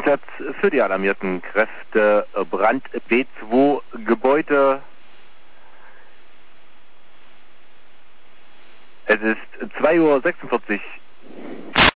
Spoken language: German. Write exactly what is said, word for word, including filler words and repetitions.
Einsatz für die alarmierten Kräfte Brand B zwei Gebäude. Es ist zwei Uhr sechsundvierzig.